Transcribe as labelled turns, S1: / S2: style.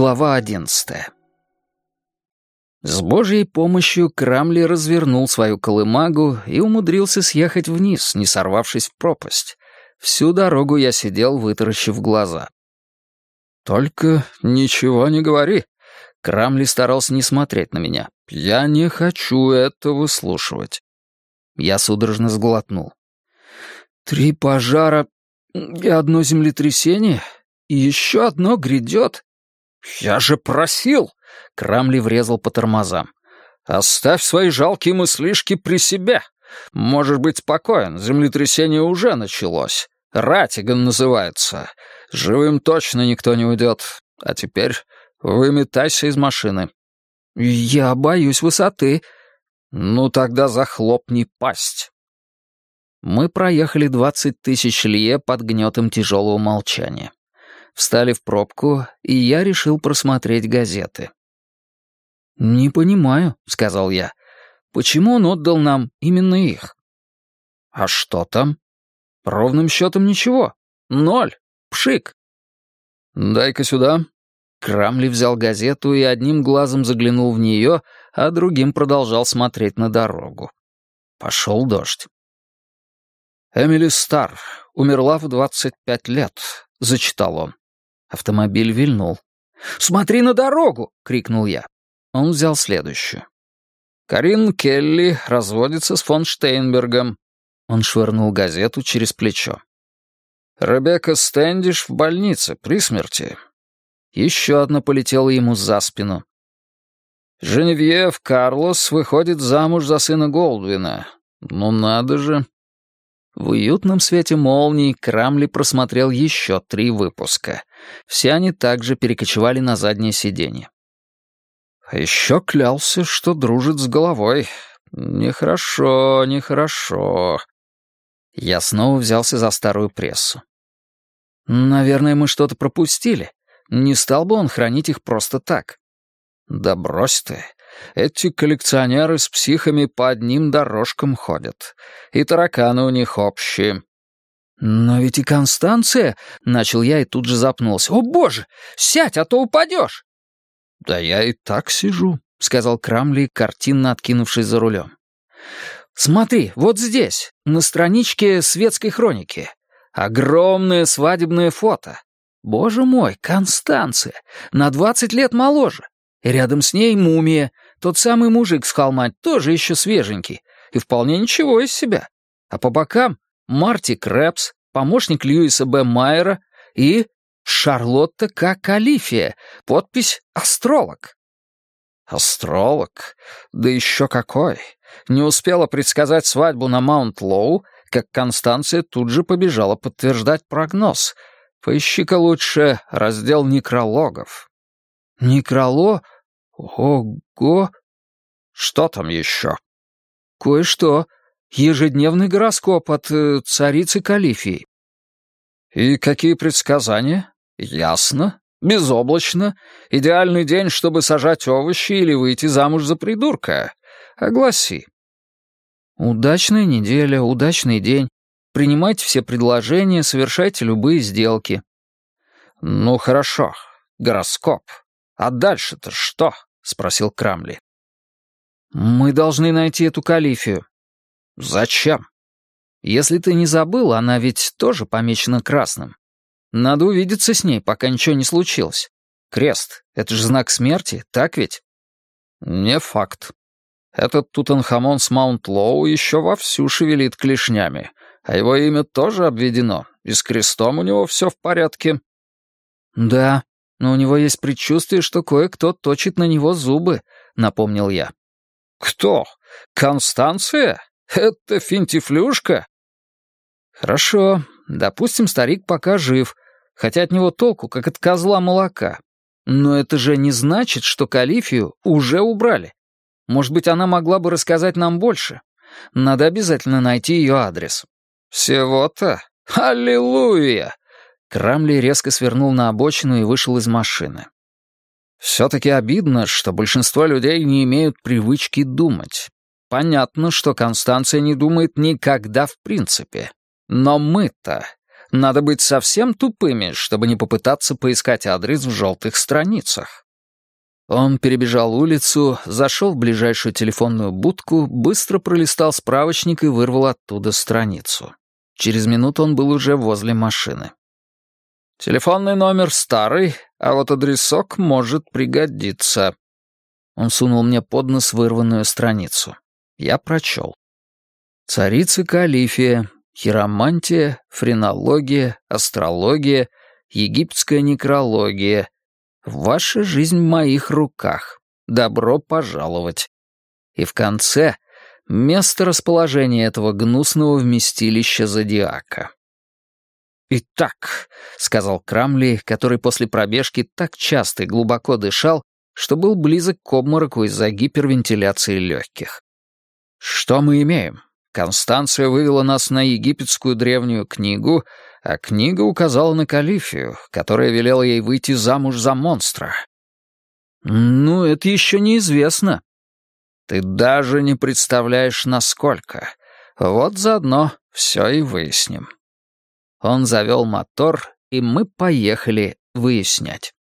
S1: Глава 11. С Божьей помощью Крамли развернул свою колымагу и умудрился съехать вниз, не сорвавшись в пропасть. Всю дорогу я сидел, вытаращив глаза. «Только ничего не говори». Крамли старался не смотреть на меня. «Я не хочу это выслушивать». Я судорожно сглотнул. 3 пожара и 1 землетрясение? И еще одно грядет? «Я же просил!» — Крамли врезал по тормозам. «Оставь свои жалкие мыслишки при себе. Можешь быть спокоен, землетрясение уже началось. Ратиган называется. Живым точно никто не уйдет. А теперь выметайся из машины». «Я боюсь высоты». «Ну тогда захлопни пасть». Мы проехали 20 тысяч лье под гнетом тяжелого молчания. Встали в пробку, и я решил просмотреть газеты. «Не понимаю», — сказал я, — «почему он отдал нам именно их?» «А что там?» «Ровным счетом ничего. 0. Пшик». «Дай-ка сюда». Крамли взял газету и одним глазом заглянул в нее, а другим продолжал смотреть на дорогу. Пошел дождь. «Эмили Старр умерла в 25 лет», — зачитал он. Автомобиль вильнул. «Смотри на дорогу!» — крикнул я. Он взял следующую. «Карин Келли разводится с фон Штейнбергом». Он швырнул газету через плечо. «Ребекка Стэндиш в больнице, при смерти». Еще одна полетела ему за спину. «Женевьев Карлос выходит замуж за сына Голдвина. Ну надо же». В уютном свете молний Крамли просмотрел еще 3 выпуска. Все они также перекочевали на заднее сиденье. А еще клялся, что дружит с головой. Нехорошо, нехорошо. Я снова взялся за старую прессу. Наверное, мы что-то пропустили. Не стал бы он хранить их просто так. Да брось ты. Эти коллекционеры с психами по одним дорожкам ходят. И тараканы у них общие. «Но ведь и Констанция...» — начал я и тут же запнулся. «О, боже! Сядь, а то упадешь!» «Да я и так сижу», — сказал Крамли, картинно откинувшись за рулем. «Смотри, вот здесь, на страничке светской хроники. Огромное свадебное фото. Боже мой, Констанция! На 20 лет моложе. И рядом с ней мумия. Тот самый мужик с холма, тоже еще свеженький. И вполне ничего из себя. А по бокам Марти Крэпс, помощник Льюиса Б. Майера и Шарлотта К. Калифия. Подпись «Астролог». Астролог? Да еще какой! Не успела предсказать свадьбу на Маунт-Лоу, как Констанция тут же побежала подтверждать прогноз. Поищи-ка лучше раздел некрологов. Некролог? Ого! Что там еще? Кое-что. Ежедневный гороскоп от царицы Калифии. И какие предсказания? Ясно. Безоблачно. Идеальный день, чтобы сажать овощи или выйти замуж за придурка. Огласи. Удачная неделя, удачный день. Принимайте все предложения, совершайте любые сделки. Ну, хорошо. Гороскоп. А дальше-то что? Спросил Крамли. Мы должны найти эту Калифию. Зачем? Если ты не забыл, она ведь тоже помечена красным. Надо увидеться с ней, пока ничего не случилось. Крест — это же знак смерти, так ведь? Не факт. Этот Тутанхамон с Маунт-Лоу еще вовсю шевелит клешнями, а его имя тоже обведено, и с крестом у него все в порядке. Да, но у него есть предчувствие, что кое-кто точит на него зубы, напомнил я. Кто? Констанция? Это финтифлюшка? Хорошо, допустим, старик пока жив, хотя от него толку, как от козла молока. Но это же не значит, что Калифию уже убрали. Может быть, она могла бы рассказать нам больше. Надо обязательно найти ее адрес. Всего-то? Аллилуйя! Крамли резко свернул на обочину и вышел из машины. Все-таки обидно, что большинство людей не имеют привычки думать. Понятно, что Констанция не думает никогда в принципе. Но мы-то... Надо быть совсем тупыми, чтобы не попытаться поискать адрес в желтых страницах. Он перебежал улицу, зашел в ближайшую телефонную будку, быстро пролистал справочник и вырвал оттуда страницу. Через минуту он был уже возле машины. «Телефонный номер старый, а вот адресок может пригодиться». Он сунул мне под нос вырванную страницу. Я прочел. «Царица Калифия, хиромантия, френология, астрология, египетская некрология. Ваша жизнь в моих руках. Добро пожаловать». И в конце место расположения этого гнусного вместилища зодиака. «Итак», — сказал Крамли, который после пробежки так часто и глубоко дышал, что был близок к обмороку из-за гипервентиляции легких. «Что мы имеем? Констанция вывела нас на египетскую древнюю книгу, а книга указала на Калифию, которая велела ей выйти замуж за монстра». «Ну, это еще неизвестно». «Ты даже не представляешь, насколько. Вот заодно все и выясним». Он завел мотор, и мы поехали выяснять.